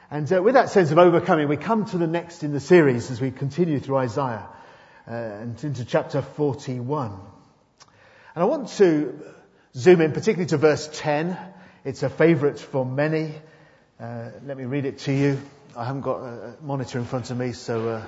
And with that sense of overcoming, we come to the next in the series as we continue through Isaiah and into chapter 41. And I want to zoom in particularly to verse 10. It's a favourite for many. Let me read it to you. I haven't got a monitor in front of me, so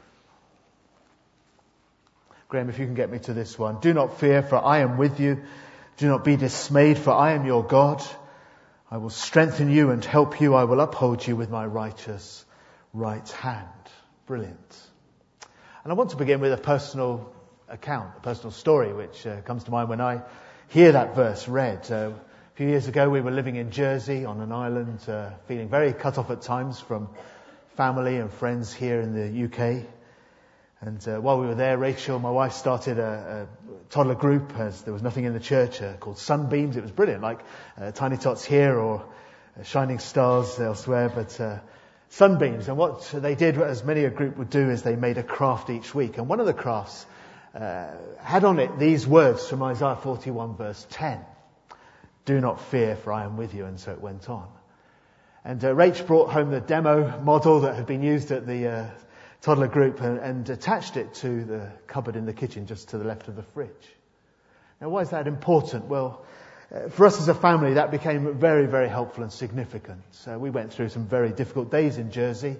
Graham, if you can get me to this one. Do not fear, for I am with you. Do not be dismayed, for I am your God. I will strengthen you and help you. I will uphold you with my righteous right hand. Brilliant. And I want to begin with a personal account, a personal story, which comes to mind when I hear that verse read. A few years ago, we were living in Jersey on an island, feeling very cut off at times from family and friends here in the UK. And while we were there, Rachel, my wife, started a toddler group, as there was nothing in the church, called Sunbeams. It was brilliant, like Tiny Tots here or Shining Stars elsewhere, but Sunbeams. And what they did, as many a group would do, is they made a craft each week. And one of the crafts had on it these words from Isaiah 41 verse 10. Do not fear, for I am with you. And so it went on. And Rach brought home the demo model that had been used at the toddler group and attached it to the cupboard in the kitchen just to the left of the fridge. Now, why is that important? Well, for us as a family, that became very, very helpful and significant. We went through some very difficult days in Jersey,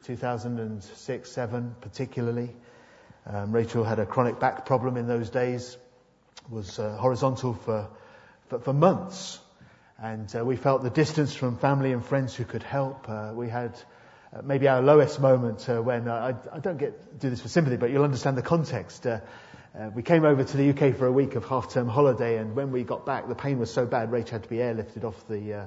2006-07 particularly. Rachel had a chronic back problem in those days, was horizontal for months. And we felt the distance from family and friends who could help. We had maybe our lowest moment when I don't do this for sympathy, but you'll understand the context. We came over to the UK for a week of half-term holiday, and when we got back, the pain was so bad, Rach had to be airlifted off the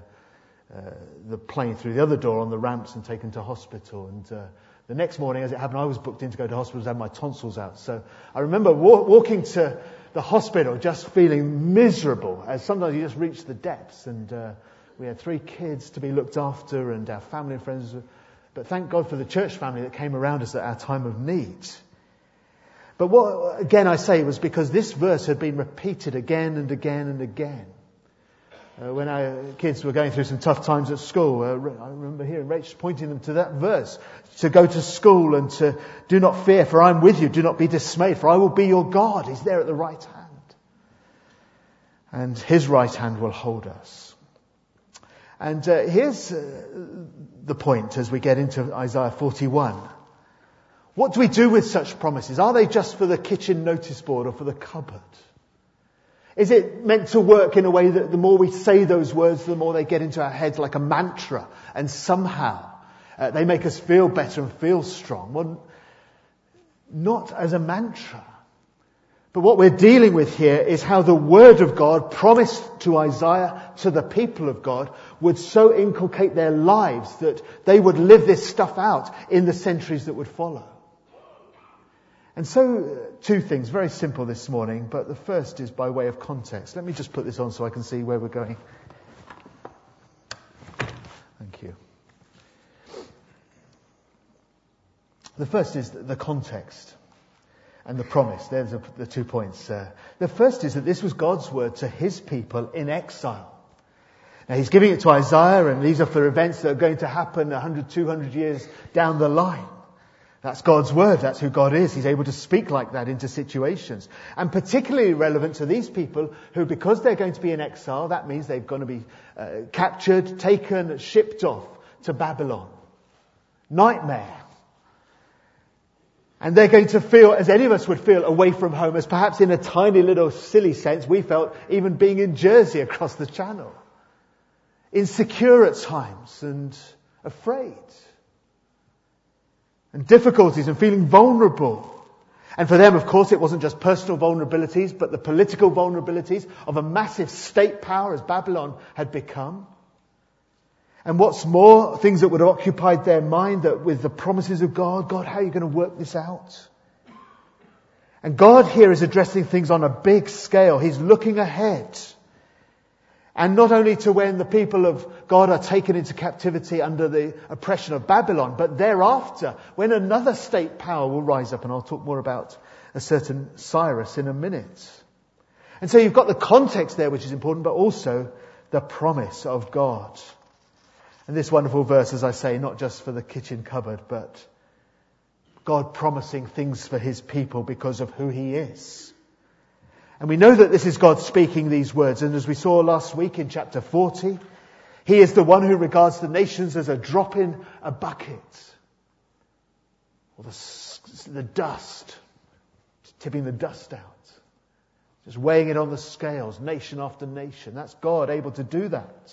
plane through the other door on the ramps and taken to hospital. And the next morning, as it happened, I was booked in to go to hospital to have my tonsils out. So I remember walking to the hospital just feeling miserable, as sometimes you just reach the depths. And we had 3 kids to be looked after, and our family and friends. But thank God for the church family that came around us at our time of need. But what, again, I say was because this verse had been repeated again and again and again. When our kids were going through some tough times at school, I remember hearing Rach pointing them to that verse. To go to school and to do not fear, for I am with you. Do not be dismayed, for I will be your God. He's there at the right hand. And his right hand will hold us. And here's the point as we get into Isaiah 41. What do we do with such promises? Are they just for the kitchen notice board or for the cupboard? Is it meant to work in a way that the more we say those words, the more they get into our heads like a mantra, and somehow they make us feel better and feel strong? Well, not as a mantra. But what we're dealing with here is how the Word of God promised to Isaiah, to the people of God, would so inculcate their lives that they would live this stuff out in the centuries that would follow. And so, 2 things, very simple this morning, but the first is by way of context. Let me just put this on so I can see where we're going. Thank you. The first is the context and the promise. There's the 2 points. The first is that this was God's word to his people in exile. Now he's giving it to Isaiah, and these are for events that are going to happen 100, 200 years down the line. That's God's word. That's who God is. He's able to speak like that into situations. And particularly relevant to these people who, because they're going to be in exile, that means they're going to be captured, taken, shipped off to Babylon. Nightmare. And they're going to feel, as any of us would feel, away from home, as perhaps in a tiny little silly sense we felt even being in Jersey across the channel. Insecure at times and afraid. And difficulties and feeling vulnerable. And for them, of course, it wasn't just personal vulnerabilities, but the political vulnerabilities of a massive state power as Babylon had become. And what's more, things that would have occupied their mind, that with the promises of God, how are you going to work this out? And God here is addressing things on a big scale. He's looking ahead. And not only to when the people of God are taken into captivity under the oppression of Babylon, but thereafter, when another state power will rise up. And I'll talk more about a certain Cyrus in a minute. And so you've got the context there, which is important, but also the promise of God. And this wonderful verse, as I say, not just for the kitchen cupboard, but God promising things for his people because of who he is. And we know that this is God speaking these words. And as we saw last week in chapter 40, he is the one who regards the nations as a drop in a bucket. Or the dust, tipping the dust out. Just weighing it on the scales, nation after nation. That's God able to do that.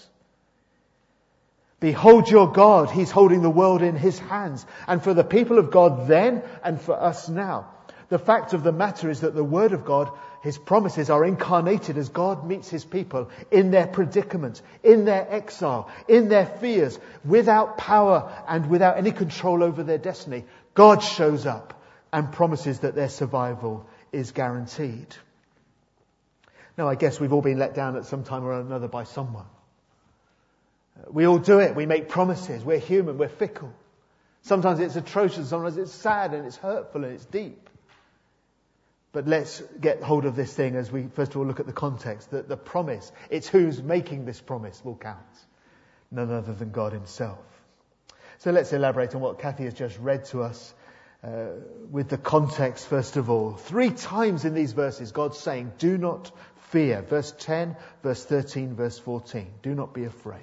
Behold your God, he's holding the world in his hands. And for the people of God then and for us now, the fact of the matter is that the word of God, his promises are incarnated as God meets his people in their predicament, in their exile, in their fears, without power and without any control over their destiny. God shows up and promises that their survival is guaranteed. Now, I guess we've all been let down at some time or another by someone. We all do it. We make promises. We're human. We're fickle. Sometimes it's atrocious. Sometimes it's sad and it's hurtful and it's deep. But let's get hold of this thing as we first of all look at the context. That the promise, it's who's making this promise will count. None other than God himself. So let's elaborate on what Kathy has just read to us with the context first of all. 3 times in these verses God's saying, do not fear. Verse 10, verse 13, verse 14. Do not be afraid.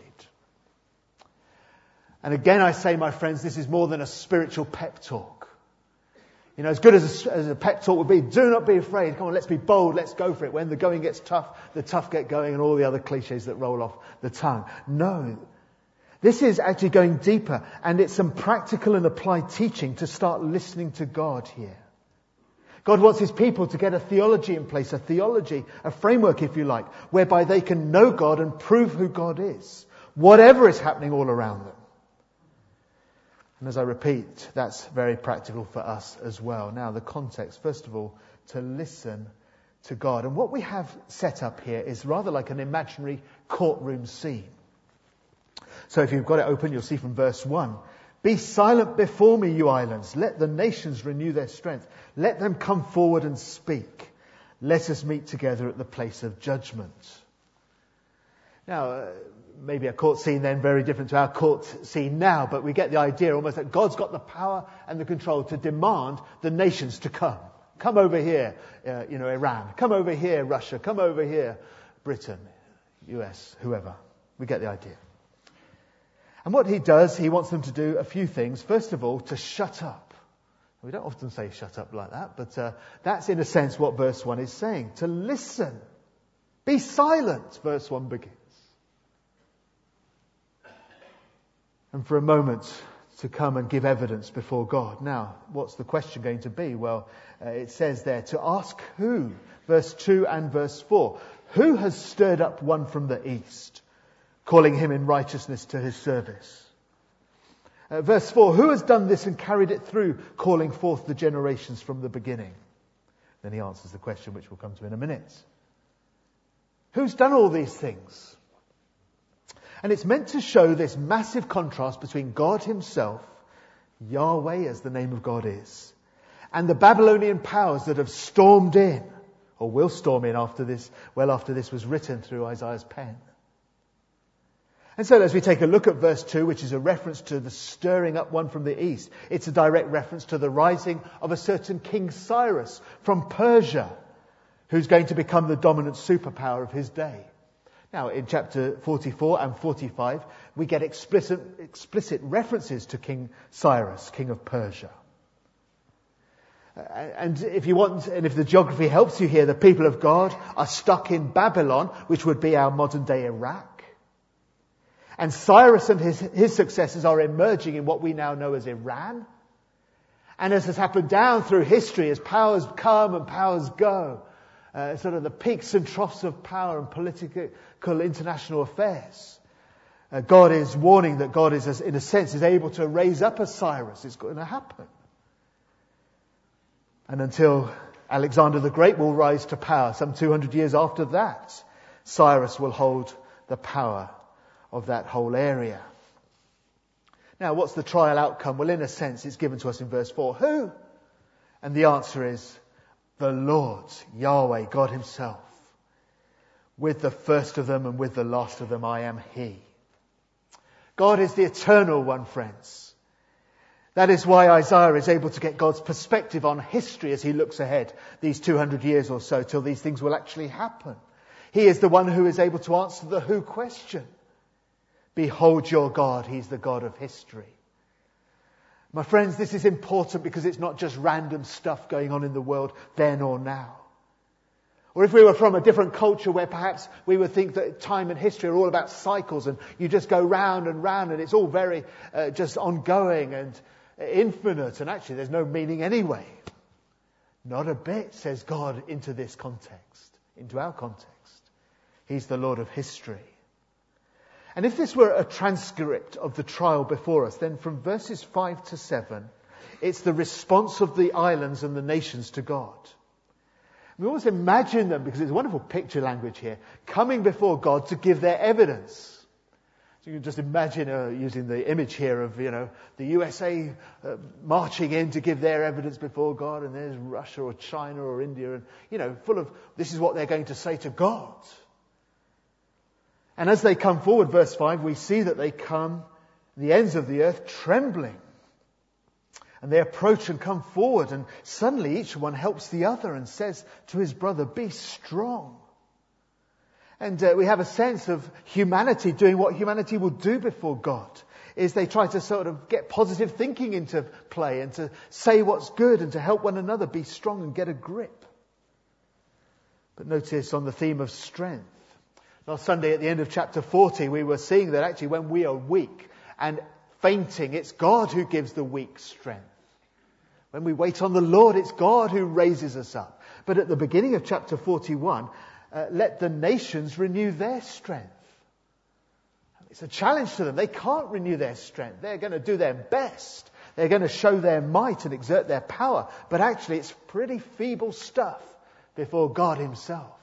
And again I say, my friends, this is more than a spiritual pep talk. You know, as good as a pep talk would be, do not be afraid. Come on, let's be bold, let's go for it. When the going gets tough, the tough get going, and all the other cliches that roll off the tongue. No. This is actually going deeper, and it's some practical and applied teaching to start listening to God here. God wants his people to get a theology in place, a framework if you like, whereby they can know God and prove who God is, whatever is happening all around them. And as I repeat, that's very practical for us as well. Now, the context, first of all, to listen to God. And what we have set up here is rather like an imaginary courtroom scene. So if you've got it open, you'll see from verse 1. Be silent before me, you islands. Let the nations renew their strength. Let them come forward and speak. Let us meet together at the place of judgment. Now, maybe a court scene then very different to our court scene now, but we get the idea almost that God's got the power and the control to demand the nations to come. Come over here, Iran. Come over here, Russia. Come over here, Britain, US, whoever. We get the idea. And what he does, he wants them to do a few things. First of all, to shut up. We don't often say shut up like that, but that's in a sense what verse 1 is saying. To listen. Be silent, verse 1 begins. And for a moment to come and give evidence before God. Now, what's the question going to be? Well, it says there, to ask who? Verse 2 and verse 4. Who has stirred up one from the east, calling him in righteousness to his service? Verse 4, who has done this and carried it through, calling forth the generations from the beginning? Then he answers the question which we'll come to in a minute. Who's done all these things? And it's meant to show this massive contrast between God himself, Yahweh as the name of God is, and the Babylonian powers that have stormed in, or will storm in after this was written through Isaiah's pen. And so as we take a look at verse 2, which is a reference to the stirring up one from the east, it's a direct reference to the rising of a certain King Cyrus from Persia, who's going to become the dominant superpower of his day. Now, in chapter 44 and 45, we get explicit references to King Cyrus, king of Persia. And if the geography helps you here, the people of God are stuck in Babylon, which would be our modern day Iraq. And Cyrus and his successors are emerging in what we now know as Iran. And as has happened down through history, as powers come and powers go, sort of the peaks and troughs of power and political international affairs. God is warning that God is, in a sense, is able to raise up a Cyrus. It's going to happen. And until Alexander the Great will rise to power, some 200 years after that, Cyrus will hold the power of that whole area. Now, what's the trial outcome? Well, in a sense, it's given to us in verse 4. Who? And the answer is the Lord, Yahweh, God himself. With the first of them and with the last of them, I am he. God is the eternal one, friends. That is why Isaiah is able to get God's perspective on history as he looks ahead these 200 years or so till these things will actually happen. He is the one who is able to answer the who question. Behold your God, he's the God of history. My friends, this is important because it's not just random stuff going on in the world then or now. Or if we were from a different culture where perhaps we would think that time and history are all about cycles and you just go round and round and it's all very just ongoing and infinite and actually there's no meaning anyway. Not a bit, says God into this context, into our context. He's the Lord of history. And if this were a transcript of the trial before us, then from verses 5 to 7, it's the response of the islands and the nations to God. We always imagine them, because it's a wonderful picture language here, coming before God to give their evidence. So you can just imagine using the image here of, the USA marching in to give their evidence before God, and there's Russia or China or India, and, full of, this is what they're going to say to God. And as they come forward, verse 5, we see that they come, the ends of the earth, trembling. And they approach and come forward, and suddenly each one helps the other and says to his brother, be strong. And we have a sense of humanity doing what humanity will do before God, is they try to sort of get positive thinking into play and to say what's good and to help one another be strong and get a grip. But notice on the theme of strength. Last Sunday at the end of chapter 40, we were seeing that actually when we are weak and fainting, it's God who gives the weak strength. When we wait on the Lord, it's God who raises us up. But at the beginning of chapter 41, let the nations renew their strength. It's a challenge to them. They can't renew their strength. They're going to do their best. They're going to show their might and exert their power. But actually, it's pretty feeble stuff before God himself.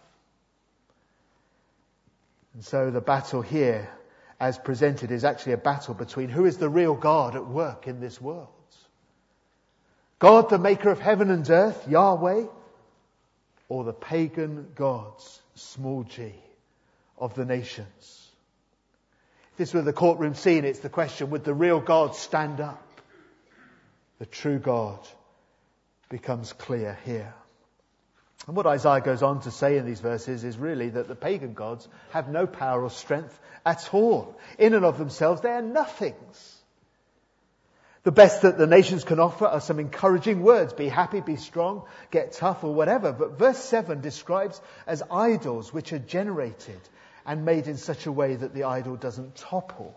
And so the battle here, as presented, is actually a battle between who is the real God at work in this world. God, the maker of heaven and earth, Yahweh, or the pagan gods, small g, of the nations. If this were the courtroom scene, it's the question, would the real God stand up? The true God becomes clear here. And what Isaiah goes on to say in these verses is really that the pagan gods have no power or strength at all. In and of themselves, they are nothings. The best that the nations can offer are some encouraging words. Be happy, be strong, get tough or whatever. But verse 7 describes as idols which are generated and made in such a way that the idol doesn't topple.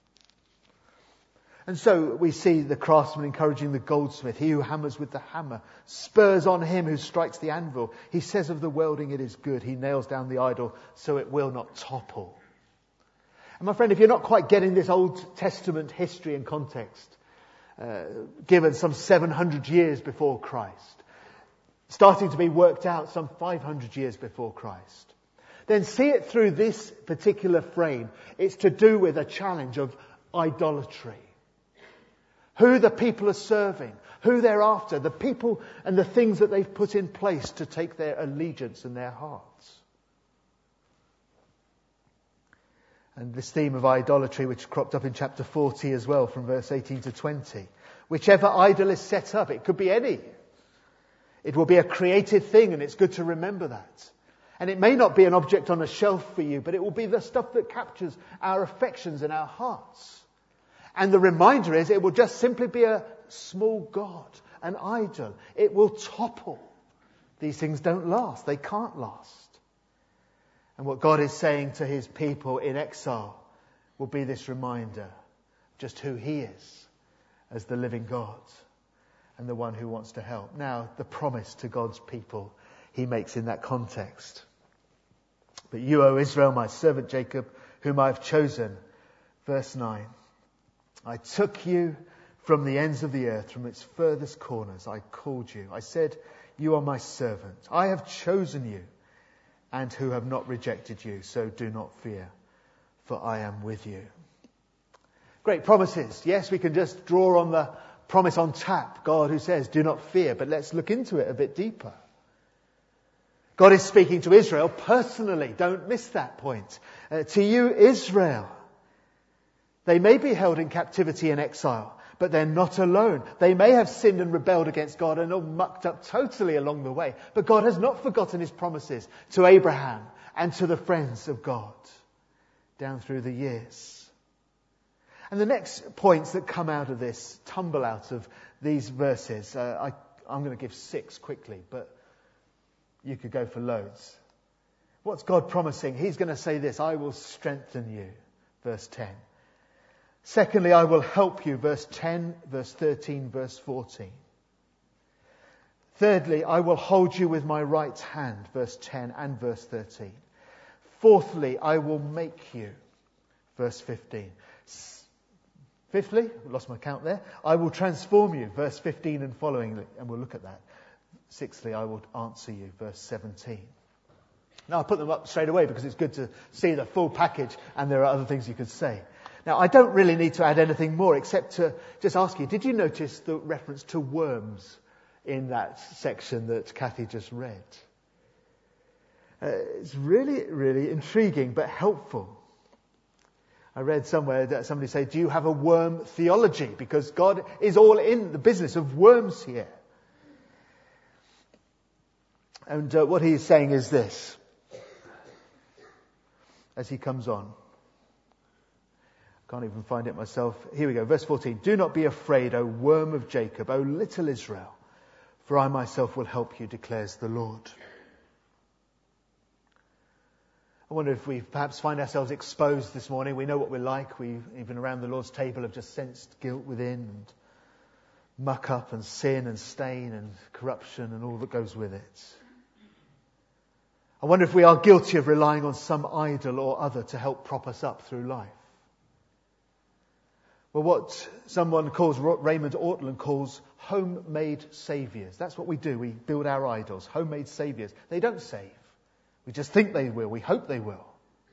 And so we see the craftsman encouraging the goldsmith. He who hammers with the hammer spurs on him who strikes the anvil. He says of the welding, it is good. He nails down the idol so it will not topple. And my friend, if you're not quite getting this Old Testament history and context, given some 700 years before Christ, starting to be worked out some 500 years before Christ, then see it through this particular frame. It's to do with a challenge of idolatry. Who the people are serving, who they're after, the people and the things that they've put in place to take their allegiance and their hearts. And this theme of idolatry, which cropped up in chapter 40 as well, from verse 18 to 20. Whichever idol is set up, it could be any. It will be a created thing, and it's good to remember that. And it may not be an object on a shelf for you, but it will be the stuff that captures our affections and our hearts. And the reminder is, it will just simply be a small god, an idol. It will topple. These things don't last. They can't last. And what God is saying to his people in exile will be this reminder just who he is as the living God and the one who wants to help. Now, the promise to God's people he makes in that context. But you, O Israel, my servant Jacob, whom I have chosen. Verse 9. I took you from the ends of the earth, from its furthest corners. I called you. I said, you are my servant. I have chosen you and who have not rejected you. So do not fear, for I am with you. Great promises. Yes, we can just draw on the promise on tap. God who says, do not fear. But let's look into it a bit deeper. God is speaking to Israel personally. Don't miss that point. To you, Israel. They may be held in captivity and exile, but they're not alone. They may have sinned and rebelled against God and all mucked up totally along the way. But God has not forgotten his promises to Abraham and to the friends of God down through the years. And the next points that come out of this, tumble out of these verses, I'm going to give 6 quickly, but you could go for loads. What's God promising? He's going to say this: I will strengthen you, verse 10. Secondly, I will help you, verse 10, verse 13, verse 14. Thirdly, I will hold you with my right hand, verse 10 and verse 13. Fourthly, I will make you, verse 15. Fifthly, I lost my count there, I will transform you, verse 15 and following, and we'll look at that. Sixthly, I will answer you, verse 17. Now, I put them up straight away because it's good to see the full package, and there are other things you could say. Now, I don't really need to add anything more except to just ask you, did you notice the reference to worms in that section that Kathy just read? It's really, really intriguing but helpful. I read somewhere that somebody said, do you have a worm theology? Because God is all in the business of worms here. And what he's saying is this, as he comes on. Can't even find it myself. Here we go, verse 14. Do not be afraid, O worm of Jacob, O little Israel, for I myself will help you, declares the Lord. I wonder if we perhaps find ourselves exposed this morning. We know what we're like. We, even around the Lord's table, have just sensed guilt within, and muck up and sin and stain and corruption and all that goes with it. I wonder if we are guilty of relying on some idol or other to help prop us up through life. Well, what someone calls, Raymond Ortland calls, homemade saviours. That's what we do. We build our idols, homemade saviours. They don't save. We just think they will. We hope they will.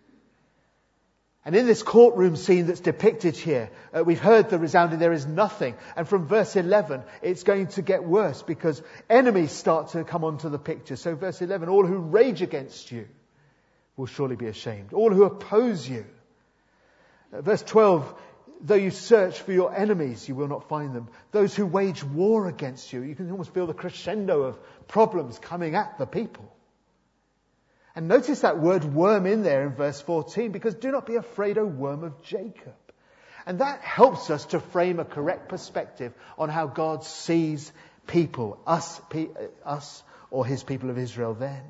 And in this courtroom scene that's depicted here, we've heard the resounding "there is nothing." And from verse 11, it's going to get worse because enemies start to come onto the picture. So verse 11, all who rage against you will surely be ashamed. All who oppose you. Verse 12, though you search for your enemies, you will not find them. Those who wage war against you, you can almost feel the crescendo of problems coming at the people. And notice that word worm in there in verse 14, because do not be afraid, O worm of Jacob. And that helps us to frame a correct perspective on how God sees people, us or his people of Israel then.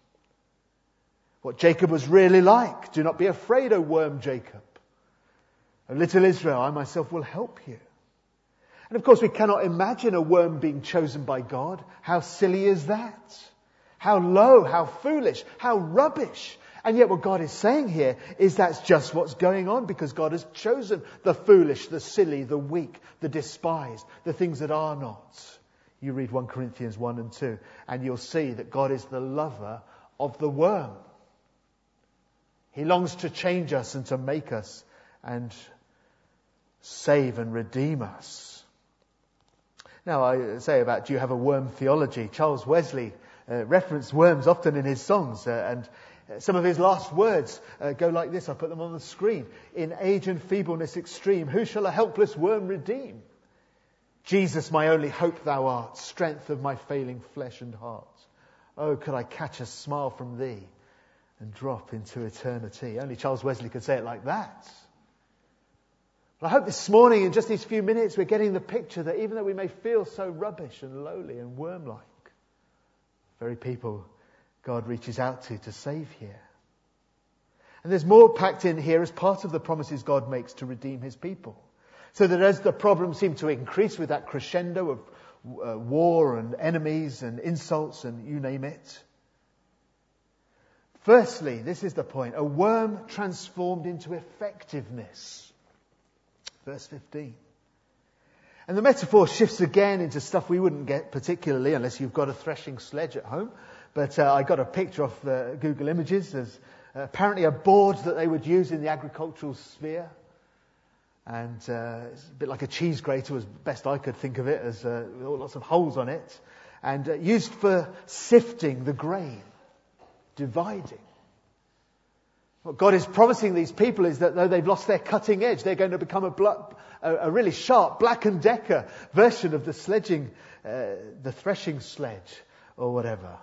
What Jacob was really like. Do not be afraid, O worm Jacob. O little Israel, I myself will help you. And of course we cannot imagine a worm being chosen by God. How silly is that? How low, how foolish, how rubbish. And yet what God is saying here is that's just what's going on, because God has chosen the foolish, the silly, the weak, the despised, the things that are not. You read 1 Corinthians 1 and 2 and you'll see that God is the lover of the worm. He longs to change us and to make us and save and redeem us. Now I say about, do you have a worm theology? Charles Wesley referenced worms often in his songs, and some of his last words go like this. I put them on the screen. In age and feebleness extreme, who shall a helpless worm redeem? Jesus, my only hope thou art, strength of my failing flesh and heart. Oh, could I catch a smile from thee and drop into eternity? Only Charles Wesley could say it like that. But I hope this morning, in just these few minutes, we're getting the picture that even though we may feel so rubbish and lowly and worm-like, very people God reaches out to save here. And there's more packed in here as part of the promises God makes to redeem his people. So that as the problems seem to increase with that crescendo of war and enemies and insults and you name it. Firstly, this is the point, a worm transformed into effectiveness. Verse 15. And the metaphor shifts again into stuff we wouldn't get particularly unless you've got a threshing sledge at home. But I got a picture off Google Images. There's apparently a board that they would use in the agricultural sphere. And it's a bit like a cheese grater, as best I could think of it, as lots of holes on it. And used for sifting the grain, dividing. What God is promising these people is that though they've lost their cutting edge, they're going to become a really sharp Black & Decker version of the threshing sledge or whatever.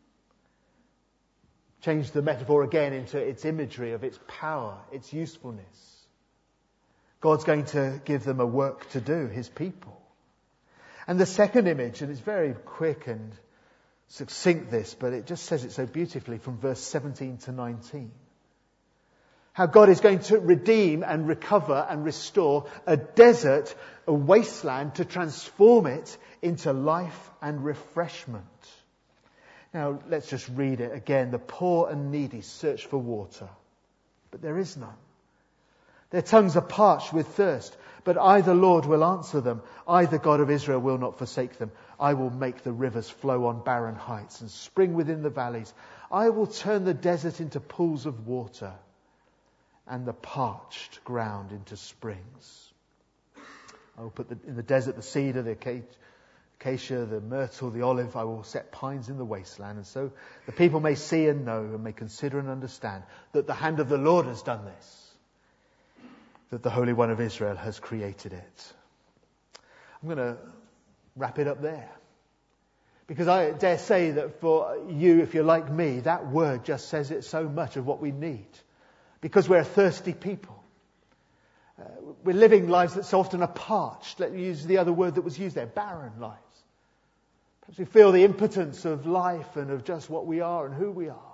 Change the metaphor again into its imagery of its power, its usefulness. God's going to give them a work to do, His people. And the second image, and it's very quick and succinct this, but it just says it so beautifully from verse 17 to 19. How God is going to redeem and recover and restore a desert, a wasteland, to transform it into life and refreshment. Now, let's just read it again. The poor and needy search for water, but there is none. Their tongues are parched with thirst, but I, the Lord, will answer them. I, the God of Israel, will not forsake them. I will make the rivers flow on barren heights and spring within the valleys. I will turn the desert into pools of water and the parched ground into springs. I will put in the desert the cedar, the acacia, the myrtle, the olive. I will set pines in the wasteland. And so the people may see and know and may consider and understand that the hand of the Lord has done this, that the Holy One of Israel has created it. I'm going to wrap it up there. Because I dare say that for you, if you're like me, that word just says it so much of what we need. Because we're a thirsty people. We're living lives that so often are parched. Let me use the other word that was used there, barren lives. Perhaps we feel the impotence of life and of just what we are and who we are.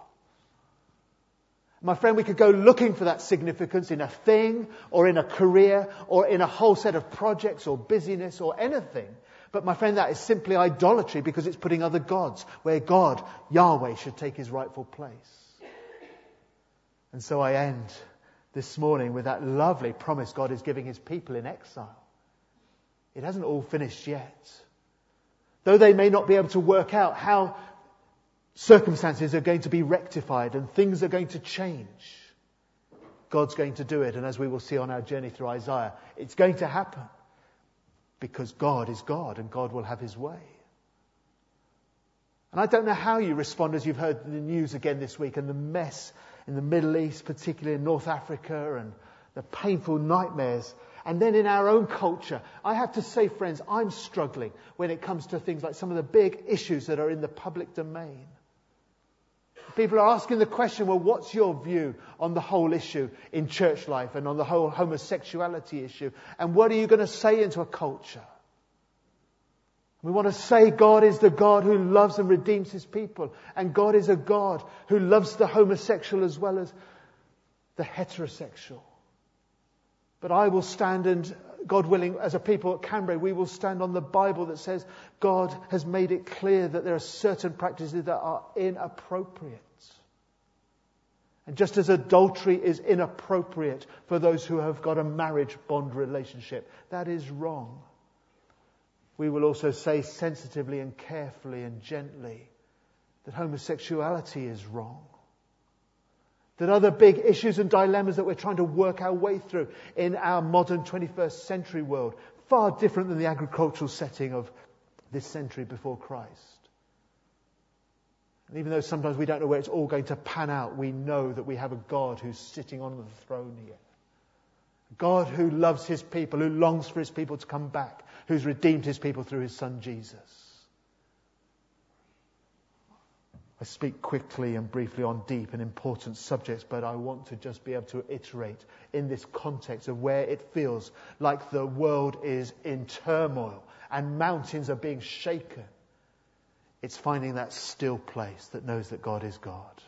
My friend, we could go looking for that significance in a thing or in a career or in a whole set of projects or busyness or anything. But my friend, that is simply idolatry because it's putting other gods where God, Yahweh, should take His rightful place. And so I end this morning with that lovely promise God is giving His people in exile. It hasn't all finished yet. Though they may not be able to work out how circumstances are going to be rectified and things are going to change, God's going to do it. And as we will see on our journey through Isaiah, it's going to happen because God is God and God will have His way. And I don't know how you respond as you've heard the news again this week and the mess in the Middle East, particularly in North Africa, and the painful nightmares. And then in our own culture, I have to say, friends, I'm struggling when it comes to things like some of the big issues that are in the public domain. People are asking the question, well, what's your view on the whole issue in church life and on the whole homosexuality issue? And what are you going to say into a culture? We want to say God is the God who loves and redeems His people. And God is a God who loves the homosexual as well as the heterosexual. But I will stand and, God willing, as a people at Canberra, we will stand on the Bible that says God has made it clear that there are certain practices that are inappropriate. And just as adultery is inappropriate for those who have got a marriage bond relationship, that is wrong. We will also say sensitively and carefully and gently that homosexuality is wrong. That other big issues and dilemmas that we're trying to work our way through in our modern 21st century world, far different than the agricultural setting of this century before Christ. And even though sometimes we don't know where it's all going to pan out, we know that we have a God who's sitting on the throne here. A God who loves His people, who longs for His people to come back, who's redeemed His people through His Son Jesus. I speak quickly and briefly on deep and important subjects, but I want to just be able to iterate in this context of where it feels like the world is in turmoil and mountains are being shaken. It's finding that still place that knows that God is God.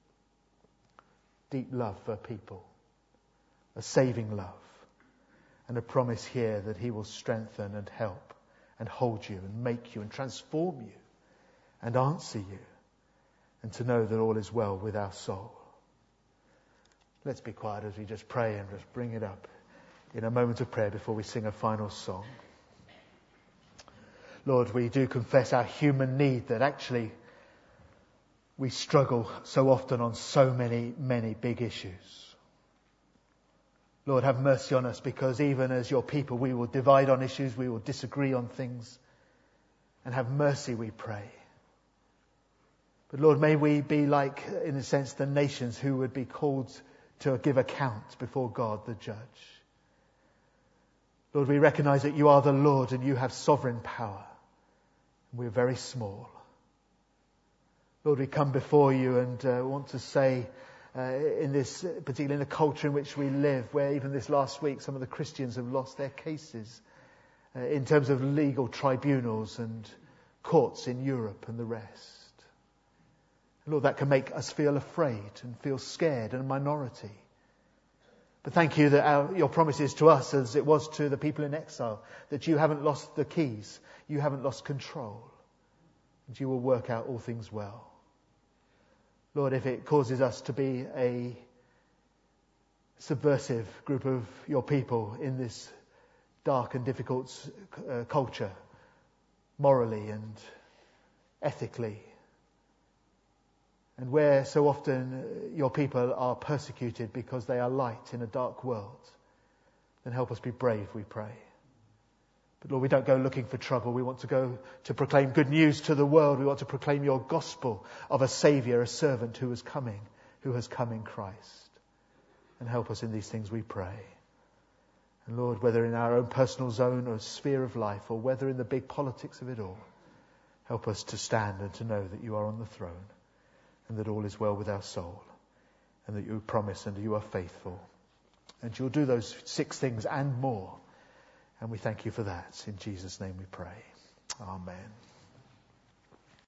Deep love for people, a saving love, and a promise here that He will strengthen and help and hold you and make you and transform you and answer you. And to know that all is well with our soul. Let's be quiet as we just pray and just bring it up in a moment of prayer before we sing a final song. Lord, we do confess our human need that actually we struggle so often on so many, many big issues. Lord, have mercy on us because even as your people we will divide on issues, we will disagree on things. And have mercy, we pray. But Lord, may we be like, in a sense, the nations who would be called to give account before God the judge. Lord, we recognize that you are the Lord and you have sovereign power. We're very small. Lord, we come before you and want to say, in this, particularly in the culture in which we live, where even this last week some of the Christians have lost their cases in terms of legal tribunals and courts in Europe and the rest. Lord, that can make us feel afraid and feel scared and a minority. But thank you that your promise is to us, as it was to the people in exile, that you haven't lost the keys, you haven't lost control, and you will work out all things well. Lord, if it causes us to be a subversive group of your people in this dark and difficult culture, morally and ethically, and where so often your people are persecuted because they are light in a dark world, then help us be brave, we pray. But Lord, we don't go looking for trouble. We want to go to proclaim good news to the world. We want to proclaim your gospel of a Saviour, a servant who has come in Christ. And help us in these things, we pray. And Lord, whether in our own personal zone or sphere of life, or whether in the big politics of it all, help us to stand and to know that you are on the throne, and that all is well with our soul, and that you promise and you are faithful. And you'll do those 6 things and more. And we thank you for that. In Jesus' name we pray. Amen.